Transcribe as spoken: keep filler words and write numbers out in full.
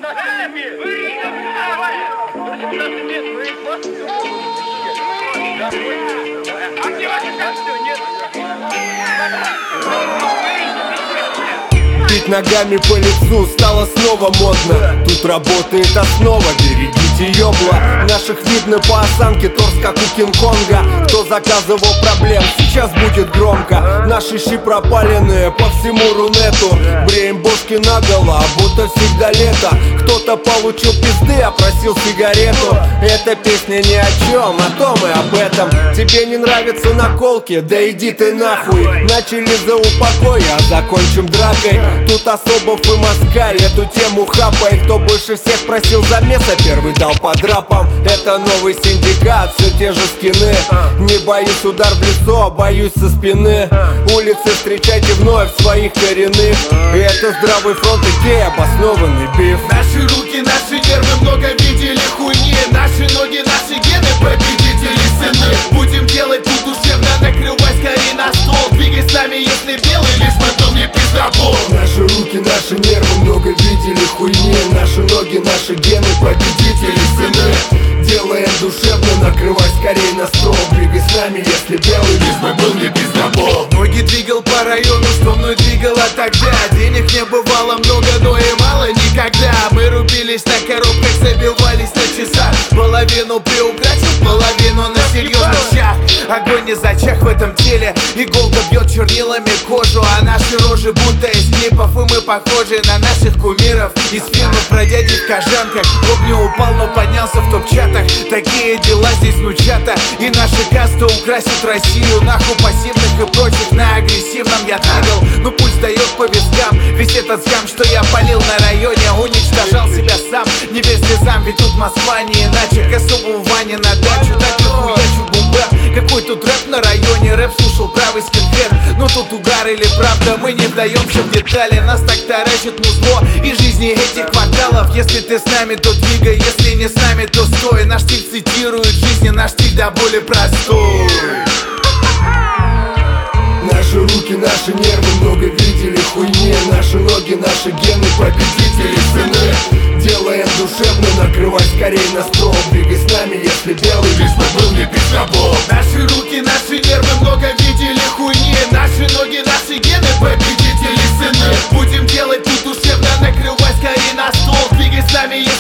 Бить ногами по лицу стало снова модно. Тут работает основа, берегите ёбла. Наших видно по осанке, торс как у Кинг-Конга. Кто заказывал проблем, сейчас будет громко. Наши щи пропаленные по всему Рунету. Бреем бошки наголо, будто всегда лето. Кто-то получил пизды, а просил сигарету. Эта песня ни о чем, о том и об этом. Тебе не нравятся наколки? Да иди ты нахуй. Начали за упокой, а закончим дракой. Тут особо и маскарь, эту тему хапай. Кто больше всех просил замеса, первый дал по драпам. Это новый синдикат, все те же скины. Не боюсь удар в лицо, боюсь со спины. Улицы встречайте вновь своих коренных. И это здравый фронт и гей, обоснованный биф. Наши руки, наши нервы много видели хуйни. Наши ноги, наши гены, победители сыны. Будем делать тут душевно, накрывай скорее на стол. Двигай с нами, если белый, лишь бы был не пиздобол. Наши руки, наши нервы много видели хуйни. Наши ноги, наши гены, победители сыны. Делаем душевно, накрывай скорее на стол. Двигай с нами, если белый, лишь бы был не пиздобол. Ноги двигал по району, что мной двигало тогда. Денег не бывало много, но и мало никогда. Мы рубились на коробках, забивались на часах. Половину приукрасил, половину на серьезных щах. Огонь не зачах в этом теле. Иголка бьет чернилами кожу, а наши рожи будто из клипов. И мы похожи на наших кумиров из фильмов про дяди в кожанках. Помню, упал, но поднялся в топ-чатах. Такие дела здесь нучата. И наши касты украсят Россию. Нахуй пассивных и прочих на агрессивном я двигал. Но пульс дает по вискам. Весь этот скам, что я полил на районе, уничтожал себя сам. Не верь слезам, ведь тут Москва не иначе. К особому Ване на дачу, так и хуячу бумбэп. Какой тут рэп на районе, рэп слушал правый скинхед. Но тут угар или правда, мы не вдаемся в детали. Нас так таращит музло и жизни этих кварталов. Если ты с нами, то двигай, если не с нами, то стой. Наш стиль цитирует жизни, наш стиль до боли простой. Наши руки, наши нервы много видели хуйни. Наши ноги, наши гены, победители сыны. Делаем душевно, накрывай скорее на стол. Двигай с нами, если белый, лишь бы был не пиздобол. Наши руки, наши нервы много видели хуйни. Наши ноги, наши гены, победители сыны. Будем делать тут душевно, накрывай скорее на стол. Двигай с нами,